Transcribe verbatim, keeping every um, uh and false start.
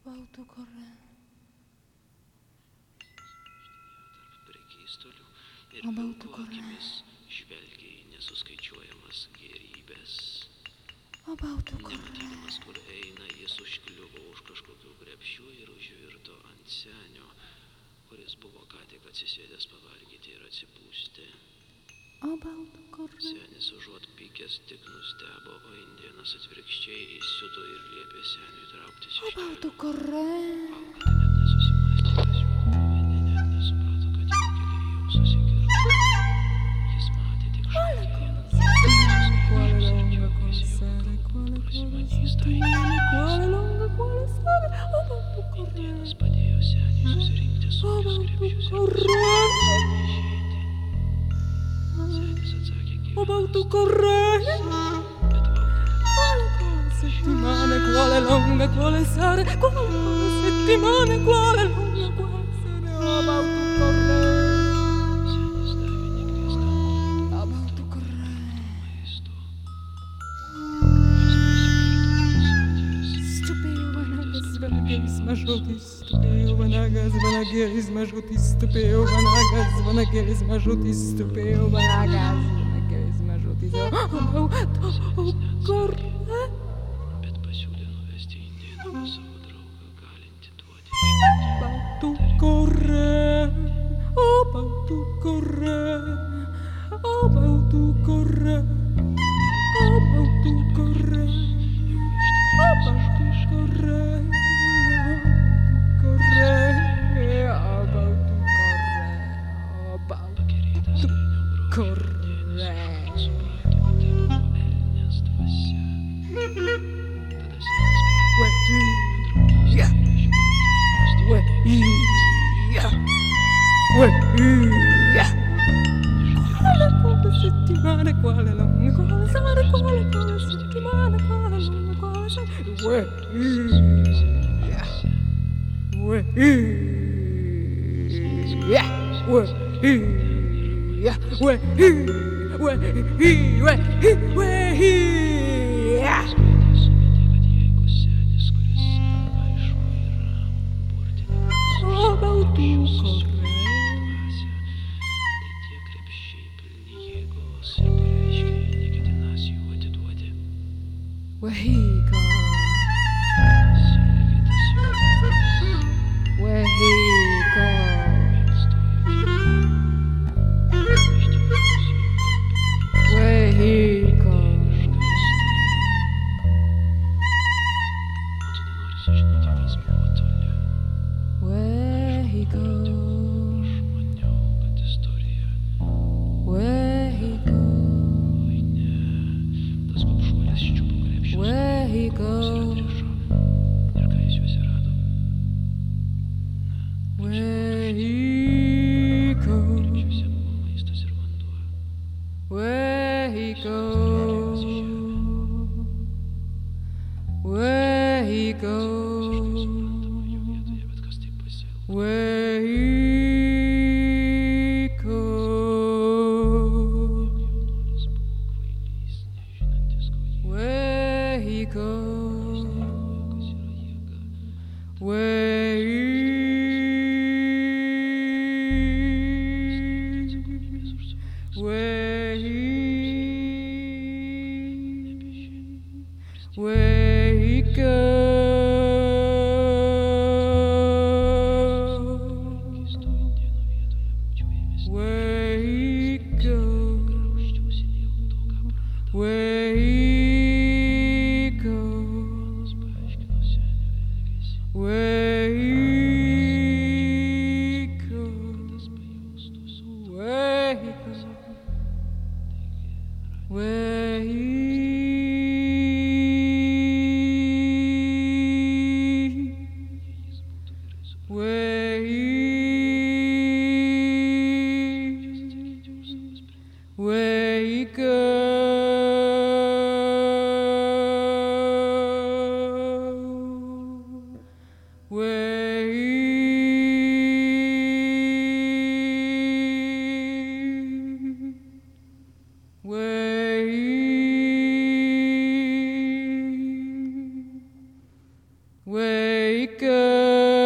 baltų kore. Prekystolių ir O baltų vilko kore. akimis žvelgia į nesuskaičiuojamas gėrybės. O baltų kore. Nematydamas, kur eina, jis užkliuvo už kažkokių krepšių ir užvirto ant senio, kuris buvo ką tik atsisėdęs pavalgyti ir atsipūsti. O baltų kore. Senis užuot pykęs tik nustebo, o indėnas atvirkščiai įsiuto ir liepė seniui trauktis O iš baltų kelio. kore. Valkata net nesusimąstė, kas juo nuvedė, net nesuprato, kad jų keliai jau susikirto. Jis matė tik štai vieną nuogus ir džiaugėsi, jog galbūt prasimanys tą indėną. Indėnas padėjo seniui susirinkti sunkius krepšius ir paskui išeiti. Senis atsakė O baltų gyvenęs, kore. bet Quale quale settimane, quale lunga, quale sere, quale quale settimane, quale lunga, quale sere, o baltų kore. senis davė nekviestam O baltų kore. maisto. Šis pasigirdo Stupėjo vanagas, vanagais mažutis, stupėjo vanagas, vanagais mažutis, stupėjo vanagas, vanagais mažutis, stupėjo vanagas, vanagais mažutis, o baltų kore. bet pasiūlė nuvesti indėną pas savo draugą, galintį duoti Baltų kore, o baltų kore, o baltų kore, o baltų kore, o baltų kore, o baltų kore, o baltų kore, o baltų pakerėtas elnio grožio. kore. Indėnas suprato, kad tai buvo elnės dvasia. Tada senis pradėjo Ja. Ue, ja. Ue, ja. Quale quale settimana, quale lunga, quale sere, quale quale settimana, quale lunga, quale sere. Ue, ja. Ue, ja. Ue, ja. Ue, ue, ue, ue, ja. kad jeigu senis, kuris aišku yra burtininkas, O baltų užsiaugs kore. dvasią, tai tie krepšiai pilni jėgos ir pareiškė, neketinąs jų atiduoti. Wahika, Sergėtas jaunas wahika, vėl stojo išdidžiusi wahika. O tu nenori sužinoti, kas buvo toliau? Where he Pradėjau, aš goes, maniau, kad istorija. where he goes, Oi ne, tas gobšuolis čiupo krepšius, where he ir goes, atrišo. Ir ką jis juose rado? where he goes, Krepšiuose buvo maistas ir vanduo. where he goes, where he goes, Suprantama, jo vietoje bet kas taip pasielgtų. where he Juk goes, jaunuolis buvo kvailys, nežinantis, ko jie. where he Jis goes, nežinojo, kas yra jėga. where he Atsakomybės už savo veiksmus. where he Nebežino. where he goes, Keisto indėno vietoje būčiau ėmęs where he goes, graužčiausi dėl to, ką praradau. where he goes, Paaiškino senio elgesį. where he goes, Tas pajaustų sodų. where he goes, where he Jis būtų gerai supratęs, where he atsakyčiau už savo sprendimą. where he goes, where he where he where che